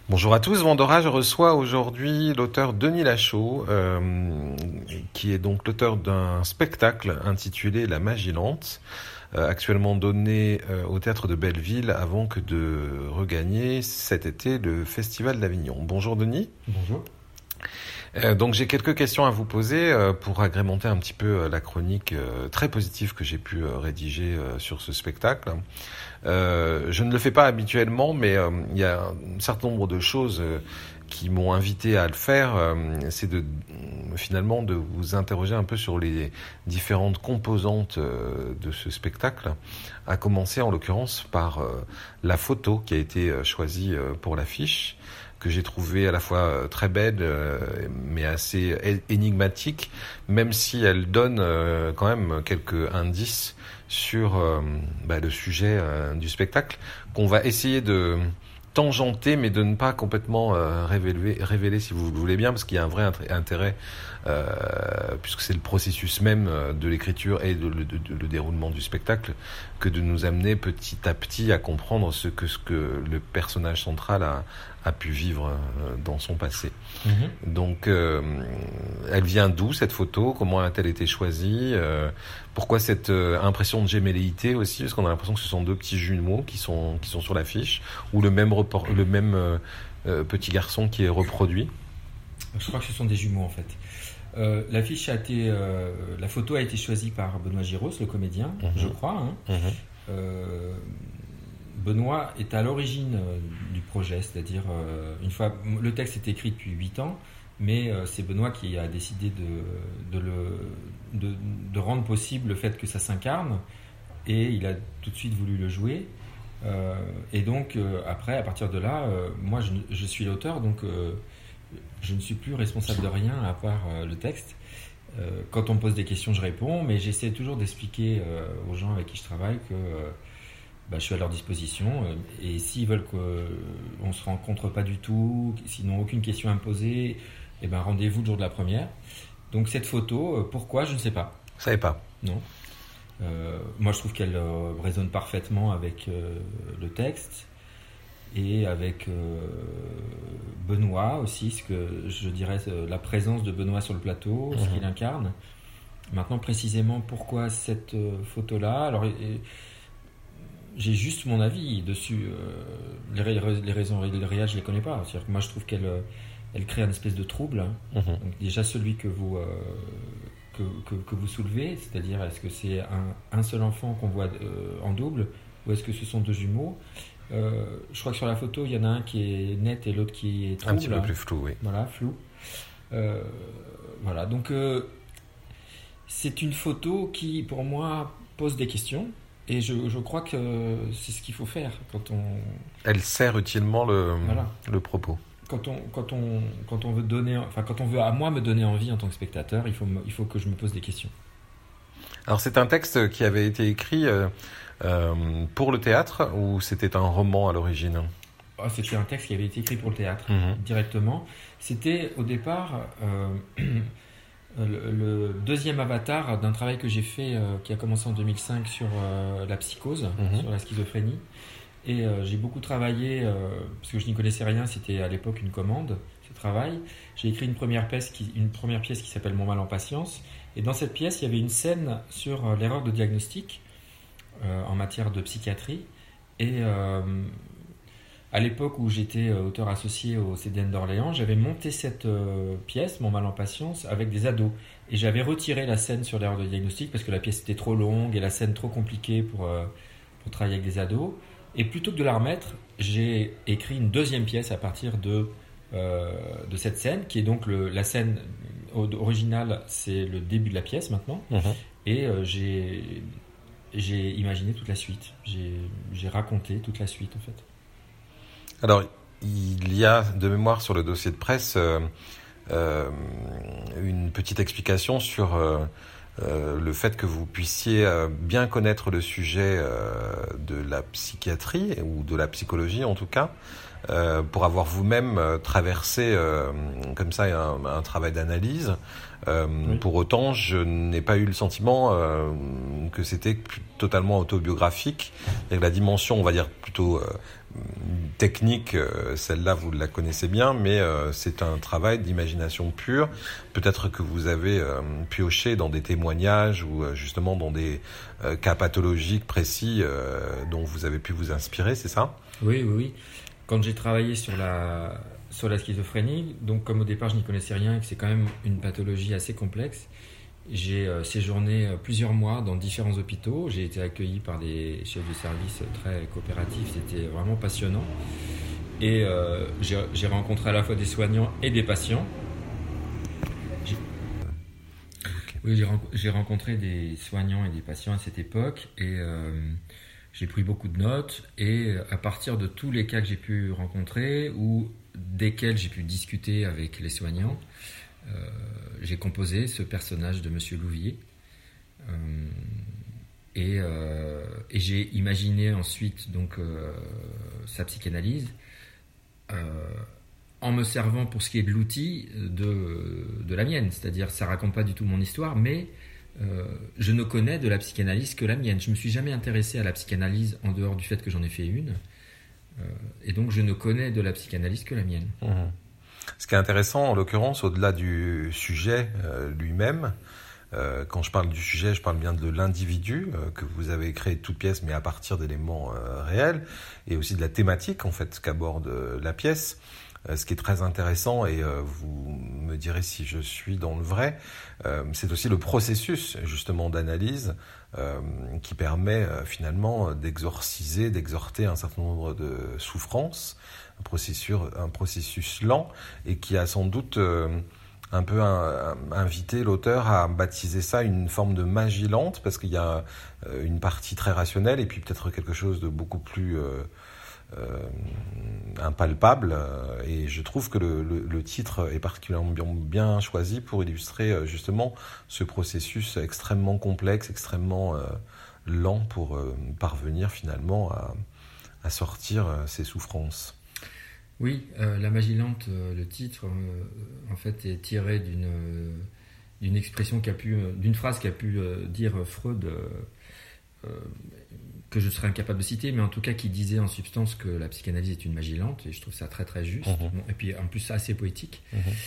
Bonjour à tous, Vendora, je reçois aujourd'hui l'auteur Denis Lachaud, qui est donc l'auteur d'un spectacle intitulé La Magie lente, actuellement donné au Théâtre de Belleville avant que de regagner cet été le Festival d'Avignon. Bonjour Denis. Bonjour. Donc j'ai quelques questions à vous poser pour agrémenter un petit peu la chronique très positive que j'ai pu rédiger sur ce spectacle. Je ne le fais pas habituellement, mais il y a un certain nombre de choses qui m'ont invité à le faire. C'est finalement de vous interroger un peu sur les différentes composantes de ce spectacle, à commencer en l'occurrence par la photo qui a été choisie pour l'affiche, que j'ai trouvé à la fois très belle, mais assez énigmatique, même si elle donne quand même quelques indices sur le sujet du spectacle, qu'on va essayer de tangenter, mais de ne pas complètement révéler si vous le voulez bien, parce qu'il y a un vrai intérêt, puisque c'est le processus même de l'écriture et le déroulement du spectacle, que de nous amener petit à petit à comprendre ce que le personnage central a pu vivre dans son passé. Donc, elle vient d'où cette photo? Comment a-t-elle été choisie? Pourquoi cette impression de gémelléité aussi? Parce qu'on a l'impression que ce sont deux petits jumeaux qui sont sur l'affiche, ou le même petit garçon qui est reproduit. Je crois que ce sont des jumeaux en fait. L'affiche la photo a été choisie par Benoît Giros, le comédien, je crois. Benoît est à l'origine du projet, c'est-à-dire une fois le texte est écrit depuis 8 ans, mais c'est Benoît qui a décidé de rendre possible le fait que ça s'incarne, et il a tout de suite voulu le jouer. Et donc après, à partir de là, moi je suis l'auteur, donc je ne suis plus responsable de rien à part le texte. Quand on me pose des questions, je réponds, mais j'essaie toujours d'expliquer aux gens avec qui je travaille que je suis à leur disposition, et s'ils veulent qu'on ne se rencontre pas du tout, s'ils n'ont aucune question à me poser, rendez-vous le jour de la première. Donc cette photo, pourquoi, je ne sais pas. Vous ne savez pas? Non. Moi je trouve qu'elle résonne parfaitement avec le texte et avec Benoît aussi, ce que je dirais, la présence de Benoît sur le plateau, ce qu'il incarne. Maintenant précisément pourquoi cette photo-là, alors j'ai juste mon avis dessus. Les raisons réelles, je les connais pas. C'est-à-dire que moi je trouve qu'elle crée une espèce de trouble. Donc déjà celui que vous soulevez, c'est-à-dire est-ce que c'est un seul enfant qu'on voit en double, ou est-ce que ce sont deux jumeaux? Je crois que sur la photo il y en a un qui est net et l'autre qui est trouble, un petit peu plus flou, oui. Voilà, flou. Voilà, donc c'est une photo qui pour moi pose des questions, et je crois que c'est ce qu'il faut faire quand on... Elle sert utilement le propos. Quand on veut donner, quand on veut à moi me donner envie en tant que spectateur, il faut que je me pose des questions. Alors c'est un texte qui avait été écrit pour le théâtre, ou c'était un roman à l'origine? C'était un texte qui avait été écrit pour le théâtre directement. C'était au départ le deuxième avatar d'un travail que j'ai fait qui a commencé en 2005 sur la psychose, sur la schizophrénie. Et j'ai beaucoup travaillé, parce que je n'y connaissais rien, c'était à l'époque une commande, ce travail. J'ai écrit une première pièce qui s'appelle Mon mal en patience. Et dans cette pièce, il y avait une scène sur l'erreur de diagnostic en matière de psychiatrie. Et à l'époque où j'étais auteur associé au CDN d'Orléans, j'avais monté cette pièce, Mon mal en patience, avec des ados. Et j'avais retiré la scène sur l'erreur de diagnostic parce que la pièce était trop longue et la scène trop compliquée pour travailler avec des ados. Et plutôt que de la remettre, j'ai écrit une deuxième pièce à partir de cette scène, qui est donc la scène originale, c'est le début de la pièce maintenant. Et j'ai imaginé toute la suite. J'ai raconté toute la suite en fait. Alors, il y a de mémoire sur le dossier de presse une petite explication sur le fait que vous puissiez bien connaître le sujet de la psychiatrie, ou de la psychologie en tout cas, pour avoir vous-même traversé comme ça un travail d'analyse. Oui. Pour autant, je n'ai pas eu le sentiment que c'était totalement autobiographique. Et la dimension, on va dire, plutôt technique, celle-là vous la connaissez bien, mais c'est un travail d'imagination pure. Peut-être que vous avez pioché dans des témoignages ou justement dans des cas pathologiques précis dont vous avez pu vous inspirer, c'est ça ? Oui. Quand j'ai travaillé sur la schizophrénie, donc comme au départ je n'y connaissais rien et que c'est quand même une pathologie assez complexe, j'ai séjourné plusieurs mois dans différents hôpitaux. J'ai été accueilli par des chefs de service très coopératifs. C'était vraiment passionnant. Et j'ai rencontré à la fois des soignants et des patients. J'ai rencontré des soignants et des patients à cette époque. Et j'ai pris beaucoup de notes. Et à partir de tous les cas que j'ai pu rencontrer ou desquels j'ai pu discuter avec les soignants, j'ai composé ce personnage de Monsieur Louvier et j'ai imaginé ensuite donc sa psychanalyse en me servant pour ce qui est de l'outil de la mienne, c'est-à-dire ça raconte pas du tout mon histoire, mais je ne connais de la psychanalyse que la mienne. Je me suis jamais intéressé à la psychanalyse en dehors du fait que j'en ai fait une, et donc je ne connais de la psychanalyse que la mienne. Mmh. Ce qui est intéressant, en l'occurrence, au-delà du sujet lui-même, quand je parle du sujet, je parle bien de l'individu que vous avez créé de toute pièce, mais à partir d'éléments réels, et aussi de la thématique en fait qu'aborde la pièce. Ce qui est très intéressant, et vous me direz si je suis dans le vrai, c'est aussi le processus justement d'analyse qui permet finalement d'exorter un certain nombre de souffrances, un processus lent, et qui a sans doute un peu invité l'auteur à baptiser ça une forme de magie lente, parce qu'il y a une partie très rationnelle et puis peut-être quelque chose de beaucoup plus impalpable, et je trouve que le titre est particulièrement bien choisi pour illustrer justement ce processus extrêmement complexe, extrêmement lent pour parvenir finalement à sortir ces souffrances. Oui, la magie lente, le titre en fait est tiré d'une expression d'une phrase qu'a pu dire Freud, que je serais incapable de citer, mais en tout cas qui disait en substance que la psychanalyse est une magie lente, et je trouve ça très très juste, et puis en plus assez poétique.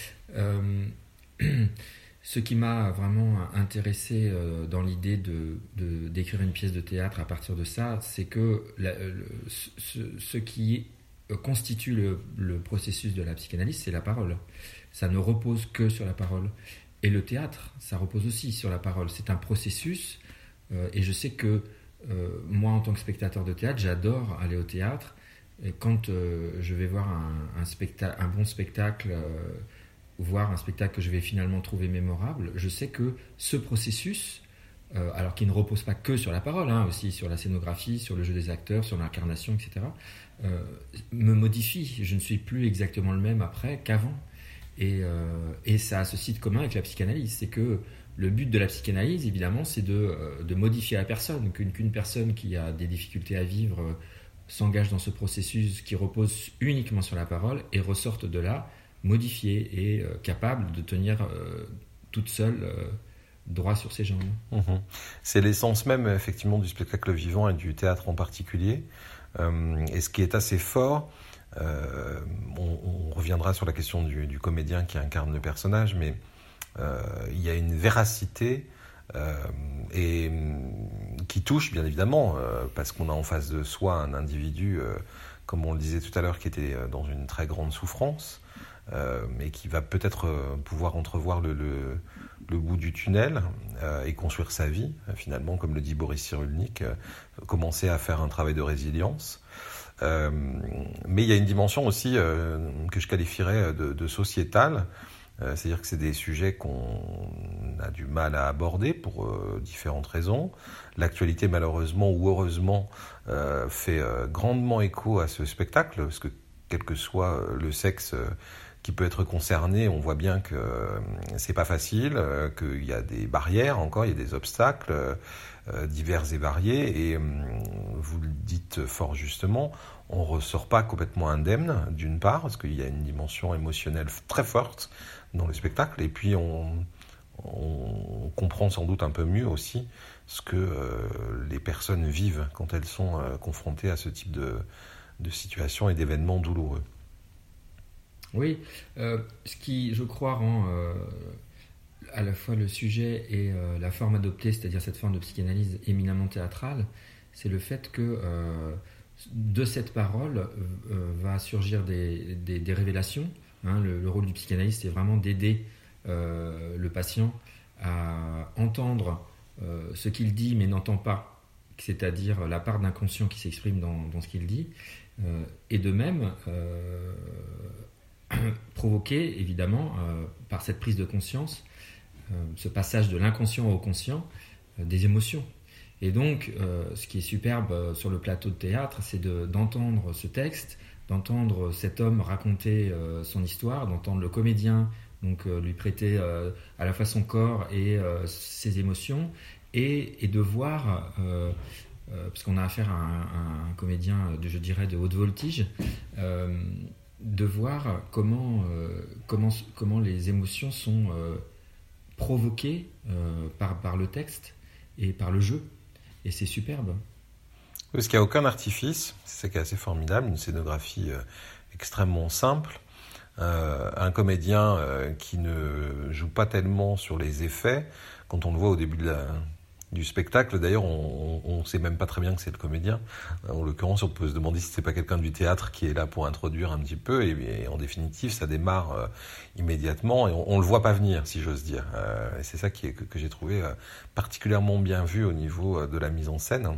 Ce qui m'a vraiment intéressé dans l'idée d'écrire une pièce de théâtre à partir de ça, c'est que ce qui constitue le processus de la psychanalyse, c'est la parole. Ça ne repose que sur la parole. Et le théâtre, ça repose aussi sur la parole. C'est un processus, et je sais que moi, en tant que spectateur de théâtre, j'adore aller au théâtre. Et quand je vais voir un bon spectacle, voir un spectacle que je vais finalement trouver mémorable, je sais que ce processus, alors qu'il ne repose pas que sur la parole, aussi sur la scénographie, sur le jeu des acteurs, sur l'incarnation, etc., me modifie. Je ne suis plus exactement le même après qu'avant. Et ça a ceci de commun avec la psychanalyse, c'est que le but de la psychanalyse, évidemment, c'est de modifier la personne, qu'une personne qui a des difficultés à vivre s'engage dans ce processus qui repose uniquement sur la parole et ressorte de là modifiée et capable de tenir toute seule droit sur ses jambes. C'est l'essence même, effectivement, du spectacle vivant et du théâtre en particulier. Et ce qui est assez fort, on reviendra sur la question du comédien qui incarne le personnage, mais il y a une véracité et qui touche bien évidemment parce qu'on a en face de soi un individu, comme on le disait tout à l'heure, qui était dans une très grande souffrance, mais qui va peut-être pouvoir entrevoir le bout du tunnel et construire sa vie finalement, comme le dit Boris Cyrulnik, commencer à faire un travail de résilience. Mais il y a une dimension aussi que je qualifierais de sociétale. C'est-à-dire que c'est des sujets qu'on a du mal à aborder pour différentes raisons. L'actualité, malheureusement ou heureusement, fait grandement écho à ce spectacle, parce que quel que soit le sexe qui peut être concerné, on voit bien que c'est pas facile, qu'il y a des barrières encore, il y a des obstacles divers et variés, et vous le dites fort justement, on ressort pas complètement indemne, d'une part, parce qu'il y a une dimension émotionnelle très forte dans le spectacle, et puis on comprend sans doute un peu mieux aussi ce que les personnes vivent quand elles sont confrontées à ce type situations et d'événements douloureux. Oui, ce qui, je crois, rend à la fois le sujet et la forme adoptée, c'est-à-dire cette forme de psychanalyse éminemment théâtrale, c'est le fait que de cette parole va surgir des révélations. Hein. Le rôle du psychanalyste, c'est vraiment d'aider le patient à entendre ce qu'il dit mais n'entend pas, c'est-à-dire la part d'inconscient qui s'exprime dans ce qu'il dit, et de même provoquer évidemment par cette prise de conscience, ce passage de l'inconscient au conscient, des émotions. Et donc ce qui est superbe sur le plateau de théâtre, c'est d'entendre ce texte, d'entendre cet homme raconter son histoire, d'entendre le comédien donc lui prêter à la fois son corps et ses émotions, et de voir, parce qu'on a affaire à un comédien, je dirais, de haute voltige, de voir comment les émotions sont provoquées par le texte et par le jeu. Et c'est superbe. Parce qu'il n'y a aucun artifice, c'est ça qui est assez formidable, une scénographie extrêmement simple. Un comédien qui ne joue pas tellement sur les effets, quand on le voit au début du spectacle, d'ailleurs on sait même pas très bien que c'est le comédien. En l'occurrence, on peut se demander si c'est pas quelqu'un du théâtre qui est là pour introduire un petit peu, et en définitive ça démarre immédiatement et on le voit pas venir, si j'ose dire. Et c'est ça que j'ai trouvé particulièrement bien vu au niveau de la mise en scène.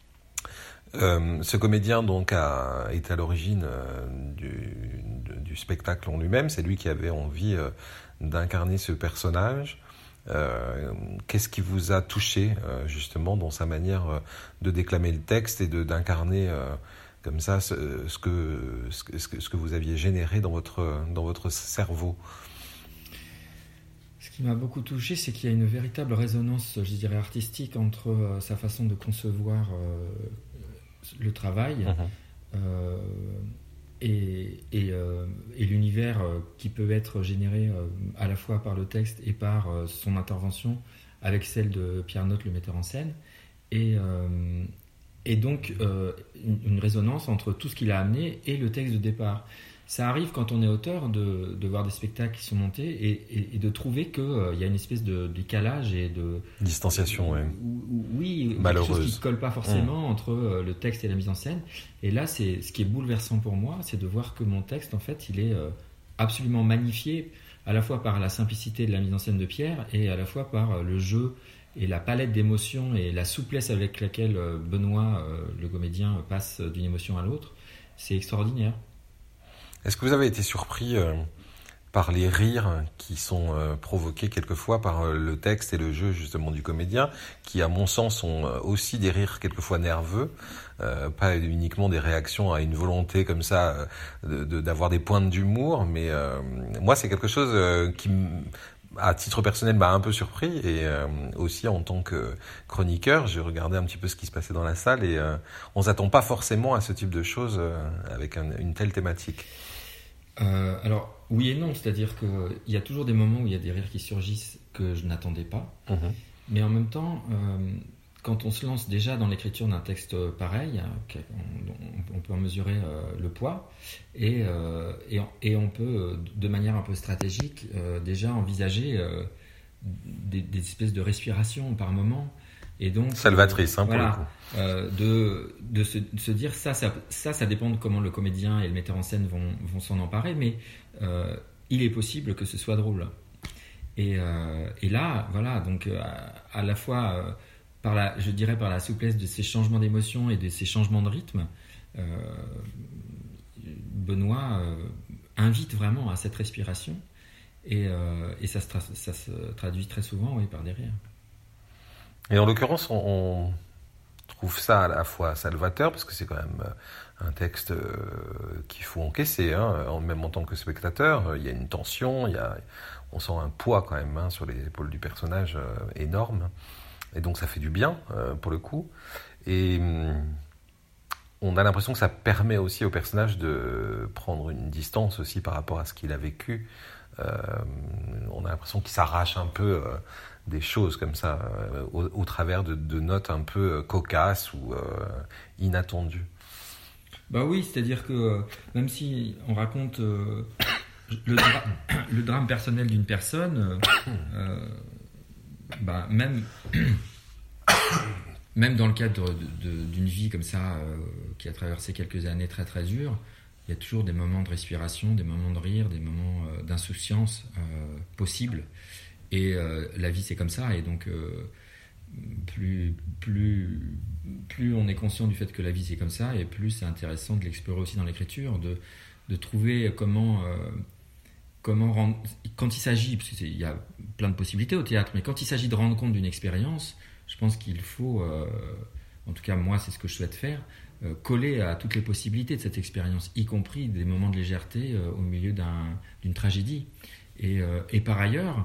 Ce comédien donc est à l'origine du spectacle en lui-même. C'est lui qui avait envie d'incarner ce personnage. Qu'est-ce qui vous a touché justement dans sa manière de déclamer le texte et d'incarner comme ça ce que vous aviez généré dans votre cerveau? Ce qui m'a beaucoup touché, c'est qu'il y a une véritable résonance, je dirais, artistique entre sa façon de concevoir le travail et l'univers qui peut être généré à la fois par le texte et par son intervention avec celle de Pierre Notte, le metteur en scène, et donc une résonance entre tout ce qu'il a amené et le texte de départ. Ça arrive quand on est auteur de voir des spectacles qui sont montés et de trouver qu'il y a une espèce de décalage et de distanciation, oui, malheureuse, quelque chose qui ne colle pas forcément entre le texte et la mise en scène. Et là, c'est ce qui est bouleversant pour moi, c'est de voir que mon texte, en fait, il est absolument magnifié, à la fois par la simplicité de la mise en scène de Pierre et à la fois par le jeu et la palette d'émotions et la souplesse avec laquelle Benoît, le comédien, passe d'une émotion à l'autre. C'est extraordinaire. Est-ce que vous avez été surpris par les rires qui sont provoqués quelquefois par le texte et le jeu justement du comédien, qui à mon sens sont aussi des rires quelquefois nerveux, pas uniquement des réactions à une volonté comme ça d'avoir des pointes d'humour, mais moi c'est quelque chose qui à titre personnel m'a un peu surpris, et aussi en tant que chroniqueur, j'ai regardé un petit peu ce qui se passait dans la salle, et on s'attend pas forcément à ce type de choses avec une telle thématique. Alors oui et non, c'est-à-dire qu'il y a toujours des moments où il y a des rires qui surgissent que je n'attendais pas, mais en même temps, quand on se lance déjà dans l'écriture d'un texte pareil, on peut en mesurer le poids, et on peut, de manière un peu stratégique, déjà envisager des espèces de respiration par moment. Et donc, salvatrice, voilà, pour le coup. De se dire ça dépend de comment le comédien et le metteur en scène vont s'en emparer, mais il est possible que ce soit drôle. Et là, voilà, donc à la fois par la souplesse de ces changements d'émotion et de ces changements de rythme, Benoît invite vraiment à cette respiration, et ça se traduit très souvent, oui, par des rires. Et en l'occurrence, on trouve ça à la fois salvateur, parce que c'est quand même un texte qu'il faut encaisser, même en tant que spectateur. Il y a une tension, on sent un poids quand même sur les épaules du personnage énorme. Et donc ça fait du bien, pour le coup. Et on a l'impression que ça permet aussi au personnage de prendre une distance aussi par rapport à ce qu'il a vécu. On a l'impression qu'il s'arrache un peu des choses comme ça, au travers de notes un peu cocasses ou inattendues. Bah oui, c'est-à-dire que même si on raconte le drame personnel d'une personne, même dans le cadre d'une vie comme ça, qui a traversé quelques années très très dures, il y a toujours des moments de respiration, des moments de rire, des moments d'insouciance possibles. Et la vie, c'est comme ça. Et donc, plus on est conscient du fait que la vie, c'est comme ça, et plus c'est intéressant de l'explorer aussi dans l'écriture, de trouver comment rendre... Quand il s'agit, parce qu'il y a plein de possibilités au théâtre, mais quand il s'agit de rendre compte d'une expérience, je pense qu'il faut, en tout cas moi, c'est ce que je souhaite faire, coller à toutes les possibilités de cette expérience, y compris des moments de légèreté au milieu d'une tragédie. Et par ailleurs,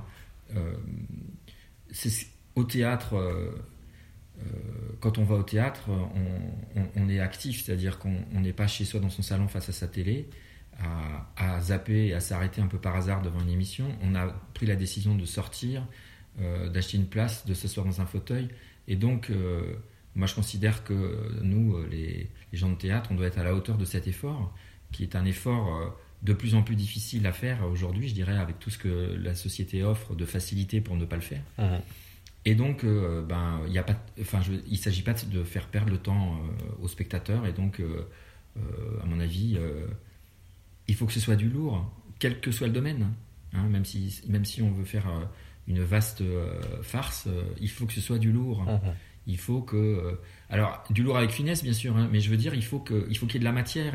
au théâtre, quand on va au théâtre, on est actif, c'est-à-dire qu'on n'est pas chez soi dans son salon face à sa télé, à zapper et à s'arrêter un peu par hasard devant une émission. On a pris la décision de sortir, d'acheter une place, de s'asseoir dans un fauteuil. Et donc, moi je considère que nous, les gens de théâtre, on doit être à la hauteur de cet effort, qui est un effort de plus en plus difficile à faire aujourd'hui, je dirais, avec tout ce que la société offre de facilité pour ne pas le faire. Et donc, il ne s'agit pas de faire perdre le temps aux spectateurs. Et donc, à mon avis, il faut que ce soit du lourd, quel que soit le domaine. Hein, même si on veut faire une vaste farce, il faut que ce soit du lourd. Il faut que... alors, du lourd avec finesse, bien sûr, hein, mais je veux dire, il faut qu'il y ait de la matière.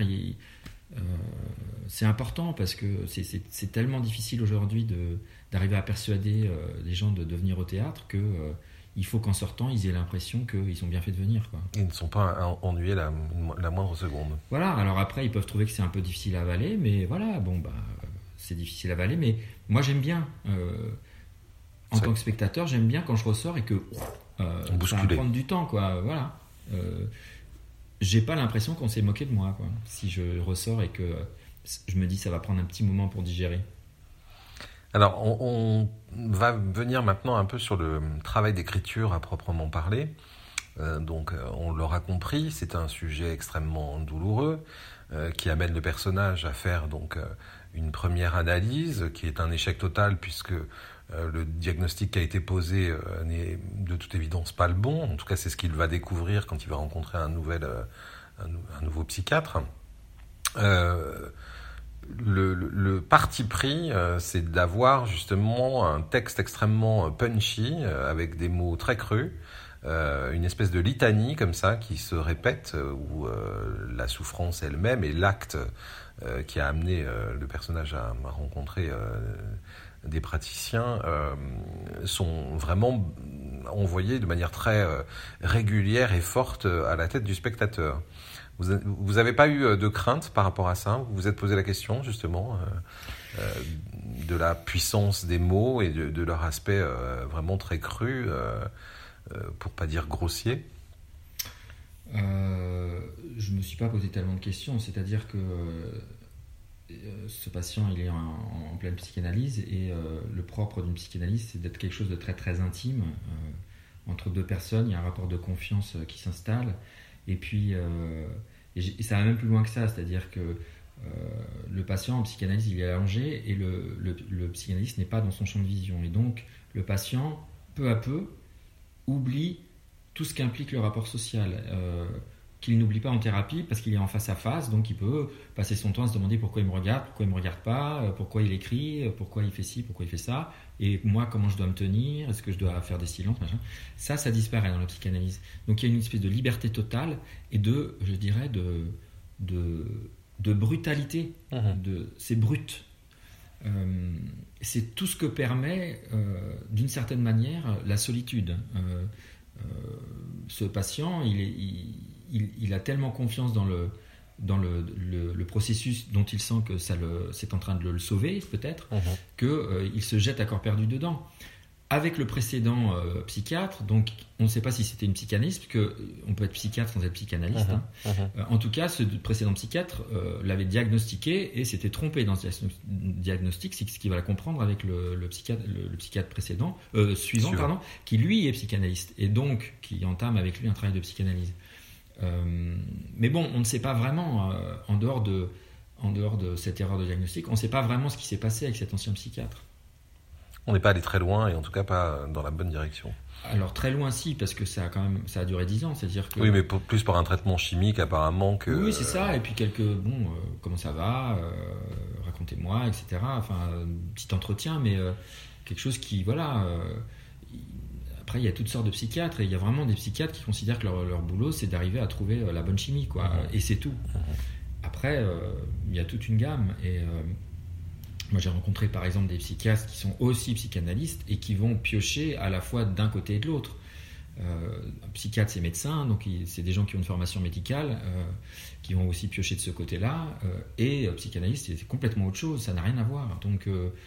C'est important parce que c'est tellement difficile aujourd'hui d'arriver à persuader les gens de venir au théâtre que il faut qu'en sortant, ils aient l'impression qu'ils ont bien fait de venir, quoi. Ils ne sont pas ennuyés la moindre seconde. Voilà, alors après, ils peuvent trouver que c'est un peu difficile à avaler, mais voilà, c'est difficile à avaler, mais moi j'aime bien. En tant que spectateur, j'aime bien quand je ressors et que ça va prendre du temps, quoi. Voilà. J'ai pas l'impression qu'on s'est moqué de moi, quoi. Si je ressors et que je me dis ça va prendre un petit moment pour digérer. Alors, on va venir maintenant un peu sur le travail d'écriture à proprement parler. Donc, on l'aura compris, c'est un sujet extrêmement douloureux qui amène le personnage à faire donc une première analyse qui est un échec total puisque le diagnostic qui a été posé n'est de toute évidence pas le bon. En tout cas, c'est ce qu'il va découvrir quand il va rencontrer un nouveau psychiatre. Le parti pris, c'est d'avoir justement un texte extrêmement punchy, avec des mots très crus, une espèce de litanie comme ça qui se répète, où la souffrance elle-même et l'acte qui a amené le personnage à rencontrer des praticiens sont vraiment envoyés de manière très régulière et forte à la tête du spectateur. Vous n'avez pas eu de crainte par rapport à ça? Vous vous êtes posé la question justement de la puissance des mots et de leur aspect vraiment très cru, pour pas dire grossier? Je ne me suis pas posé tellement de questions, c'est-à-dire que ce patient il est en pleine psychanalyse et le propre d'une psychanalyse c'est d'être quelque chose de très très intime entre deux personnes. Il y a un rapport de confiance qui s'installe et puis et ça va même plus loin que ça, c'est-à-dire que le patient en psychanalyse il est allongé et le psychanalyste n'est pas dans son champ de vision et donc le patient peu à peu oublie tout ce qu'implique le rapport social qu'il n'oublie pas en thérapie parce qu'il est en face à face, donc il peut passer son temps à se demander pourquoi il me regarde pas, pourquoi il écrit, pourquoi il fait ci, pourquoi il fait ça, et moi comment je dois me tenir, est-ce que je dois faire des silences, machin. Ça disparaît dans la psychanalyse. Donc il y a une espèce de liberté totale et je dirais de brutalité, c'est brut. C'est tout ce que permet d'une certaine manière la solitude. Ce patient, il a tellement confiance dans le processus dont il sent que c'est en train de le sauver, peut-être, qu'il se jette à corps perdu dedans. Avec le précédent psychiatre, donc on ne sait pas si c'était une psychanalyste, parce qu'on peut être psychiatre sans être psychanalyste. En tout cas, ce précédent psychiatre l'avait diagnostiqué et s'était trompé dans ce diagnostic, c'est ce qu'il va comprendre avec le psychiatre suivant, qui lui est psychanalyste et donc qui entame avec lui un travail de psychanalyse. Mais bon, on ne sait pas vraiment, en dehors de cette erreur de diagnostic, on ne sait pas vraiment ce qui s'est passé avec cet ancien psychiatre. On n'est pas allé très loin et en tout cas pas dans la bonne direction. Alors très loin si, parce que ça a duré 10 ans, c'est-à-dire que... Oui, mais plus par un traitement chimique apparemment que... Oui, c'est ça, et puis comment ça va, racontez-moi, etc. Enfin, un petit entretien, mais quelque chose qui, voilà... Après, il y a toutes sortes de psychiatres, et il y a vraiment des psychiatres qui considèrent que leur boulot, c'est d'arriver à trouver la bonne chimie, quoi, et c'est tout. Après, il y a toute une gamme, et... Moi, j'ai rencontré par exemple des psychiatres qui sont aussi psychanalystes et qui vont piocher à la fois d'un côté et de l'autre. Un psychiatre, c'est médecin, donc c'est des gens qui ont une formation médicale, qui vont aussi piocher de ce côté-là. Et psychanalyste, c'est complètement autre chose, ça n'a rien à voir. Donc,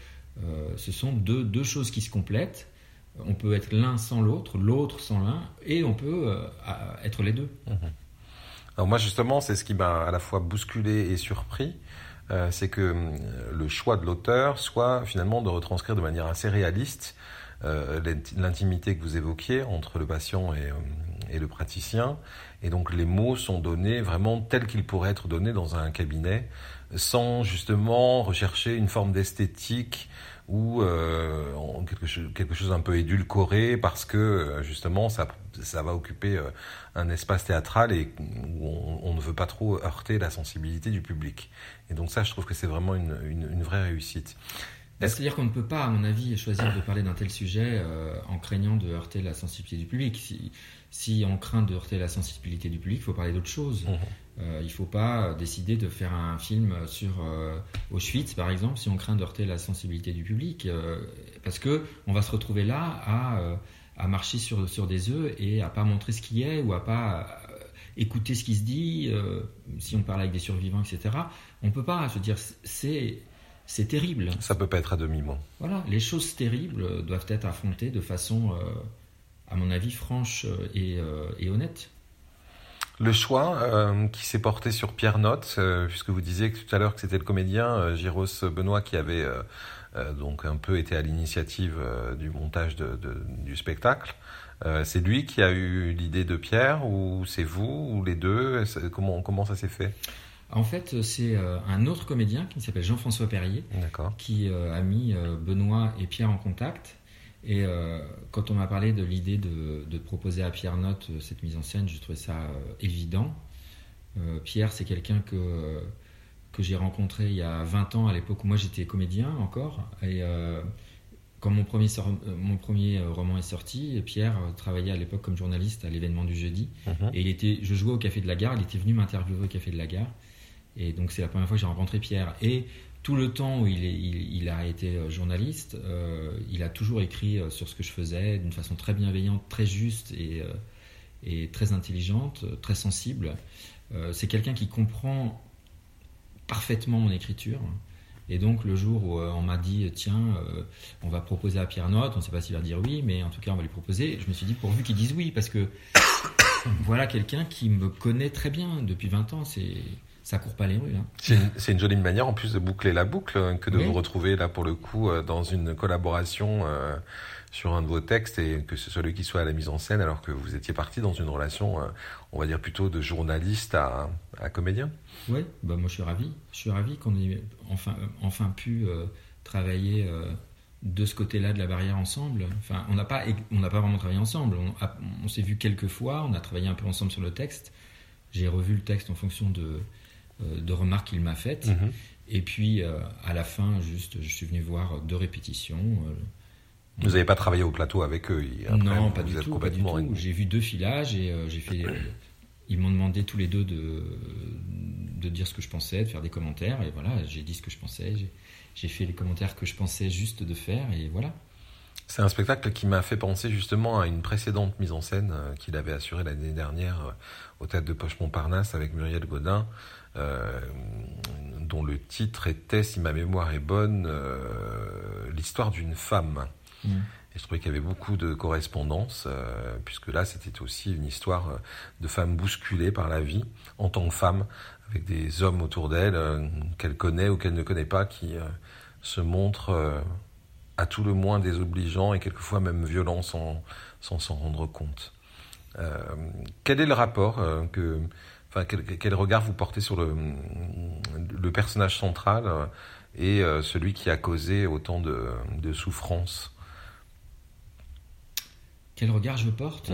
ce sont deux choses qui se complètent. On peut être l'un sans l'autre sans l'un, et on peut être les deux. Alors moi, justement, c'est ce qui m'a à la fois bousculé et surpris. C'est que le choix de l'auteur soit finalement de retranscrire de manière assez réaliste l'intimité que vous évoquiez entre le patient et le praticien. Et donc les mots sont donnés vraiment tels qu'ils pourraient être donnés dans un cabinet, sans justement rechercher une forme d'esthétique ou quelque chose un peu édulcoré parce que justement ça va occuper un espace théâtral et où on ne veut pas trop heurter la sensibilité du public. Et donc ça, je trouve que c'est vraiment une vraie réussite. C'est-à-dire qu'on ne peut pas, à mon avis, choisir de parler d'un tel sujet en craignant de heurter la sensibilité du public. Si on craint de heurter la sensibilité du public, il faut parler d'autre chose. Il ne faut pas décider de faire un film sur Auschwitz, par exemple, si on craint de heurter la sensibilité du public, parce qu'on va se retrouver là à marcher sur des œufs et à ne pas montrer ce qui est ou à ne pas écouter ce qui se dit, si on parle avec des survivants, etc. On ne peut pas, je veux dire, c'est terrible. Ça ne peut pas être à demi-mot. Voilà, les choses terribles doivent être affrontées de façon, à mon avis, franche et honnête. Le choix qui s'est porté sur Pierre Notte, puisque vous disiez tout à l'heure que c'était le comédien Giros Benoît qui avait donc un peu été à l'initiative du montage du spectacle. C'est lui qui a eu l'idée de Pierre, ou c'est vous, ou les deux? Comment ça s'est fait? En fait, c'est un autre comédien qui s'appelle Jean-François Perrier, qui a mis Benoît et Pierre en contact. Et quand on m'a parlé de l'idée de proposer à Pierre Notte cette mise en scène, je trouvais ça évident. Pierre, c'est quelqu'un que j'ai rencontré il y a 20 ans, à l'époque où moi j'étais comédien encore. Et quand mon premier roman est sorti, Pierre travaillait à l'époque comme journaliste à l'événement du jeudi. Et je jouais au Café de la Gare, il était venu m'interviewer au Café de la Gare. Et donc c'est la première fois que j'ai rencontré Pierre. Et tout le temps où il a été journaliste, il a toujours écrit sur ce que je faisais d'une façon très bienveillante, très juste et très intelligente, très sensible. C'est quelqu'un qui comprend parfaitement mon écriture. Et donc le jour où on m'a dit tiens, on va proposer à Pierre Notte, on ne sait pas s'il va dire oui, mais en tout cas on va lui proposer, je me suis dit pourvu qu'il dise oui, parce que voilà quelqu'un qui me connaît très bien depuis 20 ans, ça court pas les rues. Hein. C'est une jolie manière en plus de boucler la boucle que de vous retrouver là pour le coup dans une collaboration sur un de vos textes, et que ce soit lui qui soit à la mise en scène alors que vous étiez parti dans une relation on va dire plutôt de journaliste à comédien. Oui, moi je suis ravi qu'on ait enfin pu travailler de ce côté-là de la barrière ensemble. Enfin, on n'a pas vraiment travaillé ensemble, on s'est vu quelques fois, on a travaillé un peu ensemble sur le texte, j'ai revu le texte en fonction de remarques qu'il m'a faites. Et puis à la fin, juste, je suis venu voir 2 répétitions. Vous n'avez pas travaillé au plateau avec eux? Non, pas du tout. J'ai vu 2 filages et j'ai fait. Ils m'ont demandé tous les deux de dire ce que je pensais, de faire des commentaires, et voilà, j'ai dit ce que je pensais. J'ai fait les commentaires que je pensais juste de faire, et voilà. C'est un spectacle qui m'a fait penser justement à une précédente mise en scène qu'il avait assurée l'année dernière au Théâtre de Poche Montparnasse avec Muriel Godin, dont le titre était, si ma mémoire est bonne, l'histoire d'une femme. Et je trouvais qu'il y avait beaucoup de correspondances, puisque là c'était aussi une histoire de femme bousculée par la vie en tant que femme, avec des hommes autour d'elle qu'elle connaît ou qu'elle ne connaît pas, qui se montrent à tout le moins désobligeants et quelquefois même violents sans s'en rendre compte. Quel est le rapport quel regard vous portez sur le personnage central et celui qui a causé autant de souffrance? Quel regard je porte?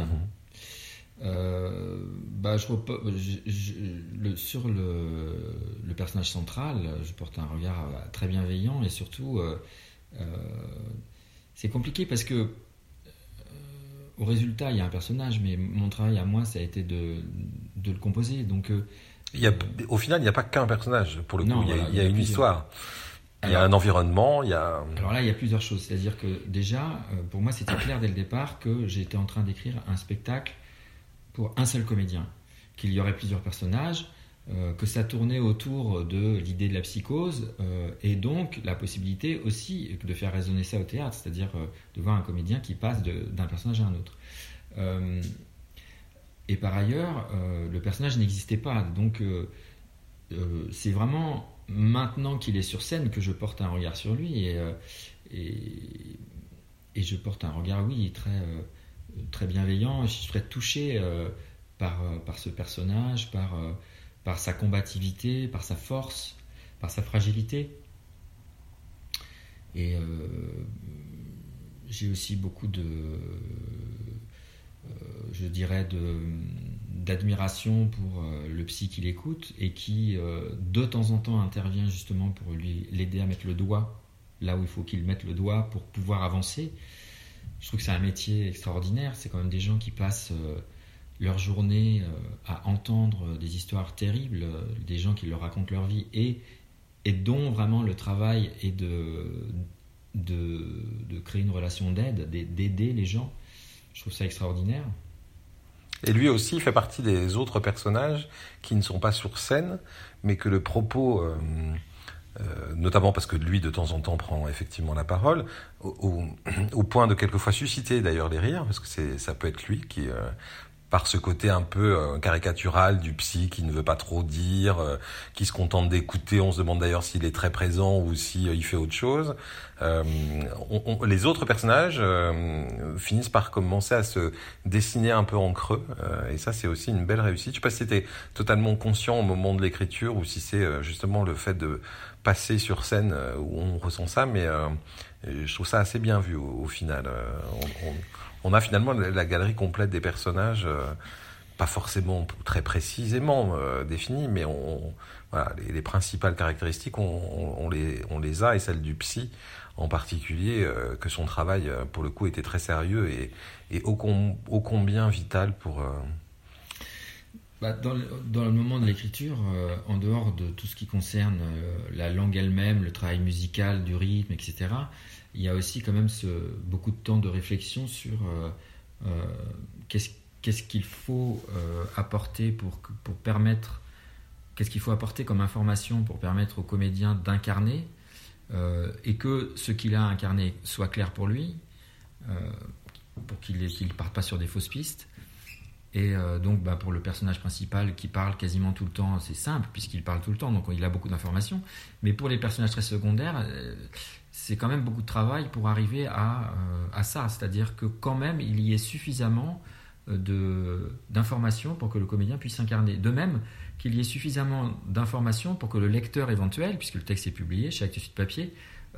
Sur le personnage central, je porte un regard très bienveillant et surtout, c'est compliqué parce que au résultat, il y a un personnage, mais mon travail à moi, ça a été de le composer. Donc, au final, il n'y a pas qu'un personnage, pour le coup. Non, il y a une histoire. Il y a un environnement, Alors là, il y a plusieurs choses. C'est-à-dire que déjà, pour moi, c'était clair dès le départ que j'étais en train d'écrire un spectacle pour un seul comédien, qu'il y aurait plusieurs personnages, que ça tournait autour de l'idée de la psychose, et donc la possibilité aussi de faire résonner ça au théâtre, c'est-à-dire de voir un comédien qui passe d'un personnage à un autre. Et par ailleurs, le personnage n'existait pas, donc c'est vraiment maintenant qu'il est sur scène que je porte un regard sur lui, et je porte un regard, oui, très bienveillant. Je suis très touché par ce personnage, par sa combativité, par sa force, par sa fragilité. Et j'ai aussi beaucoup d'admiration pour le psy qui l'écoute et qui de temps en temps intervient justement pour l'aider à mettre le doigt là où il faut qu'il mette le doigt pour pouvoir avancer. Je trouve que c'est un métier extraordinaire. C'est quand même des gens qui passent leur journée à entendre des histoires terribles, des gens qui leur racontent leur vie et dont vraiment le travail est de créer une relation d'aide, d'aider les gens. Je trouve ça extraordinaire. Et lui aussi fait partie des autres personnages qui ne sont pas sur scène, mais que le propos, notamment parce que lui de temps en temps prend effectivement la parole, au point de quelquefois susciter d'ailleurs les rires, parce que ça peut être lui qui... par ce côté un peu caricatural du psy qui ne veut pas trop dire, qui se contente d'écouter. On se demande d'ailleurs s'il est très présent ou s'il fait autre chose. Les autres personnages finissent par commencer à se dessiner un peu en creux. Et ça, c'est aussi une belle réussite. Je ne sais pas si c'était totalement conscient au moment de l'écriture ou si c'est justement le fait de passer sur scène où on ressent ça. Mais je trouve ça assez bien vu au final. On a finalement la galerie complète des personnages, pas forcément très précisément définis, mais voilà, les principales caractéristiques, on les a, et celle du psy en particulier, que son travail, pour le coup, était très sérieux et ô combien vital pour... Dans le moment de l'écriture, en dehors de tout ce qui concerne la langue elle-même, le travail musical, du rythme, etc., il y a aussi quand même beaucoup de temps de réflexion sur qu'est-ce qu'il faut apporter pour permettre, qu'est-ce qu'il faut apporter comme information pour permettre au comédien d'incarner et que ce qu'il a incarné soit clair pour lui, pour qu'il ne parte pas sur des fausses pistes. Et donc pour le personnage principal qui parle quasiment tout le temps, c'est simple puisqu'il parle tout le temps, donc il a beaucoup d'informations. Mais pour les personnages très secondaires, c'est quand même beaucoup de travail pour arriver à ça, c'est-à-dire que quand même il y ait suffisamment d'informations pour que le comédien puisse s'incarner. De même qu'il y ait suffisamment d'informations pour que le lecteur éventuel, puisque le texte est publié chez Actes Sud Papier,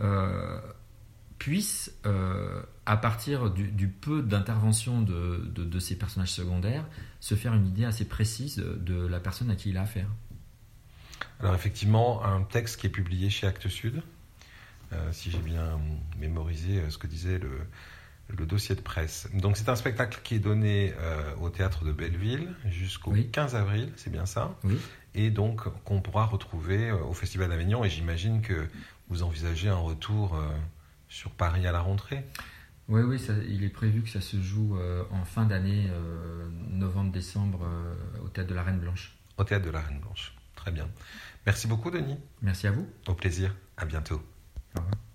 puisse, à partir du peu d'intervention de ces personnages secondaires, se faire une idée assez précise de la personne à qui il a affaire. Alors effectivement, un texte qui est publié chez Actes Sud, si j'ai bien mémorisé ce que disait le dossier de presse. Donc c'est un spectacle qui est donné au Théâtre de Belleville jusqu'au 15 avril, c'est bien ça ? Oui. Et donc qu'on pourra retrouver au Festival d'Avignon, et j'imagine que vous envisagez un retour sur Paris à la rentrée. Oui, il est prévu que ça se joue en fin d'année, novembre-décembre, au Théâtre de la Reine Blanche. Au Théâtre de la Reine Blanche, très bien. Merci beaucoup Denis. Merci à vous. Au plaisir, à bientôt. Au revoir.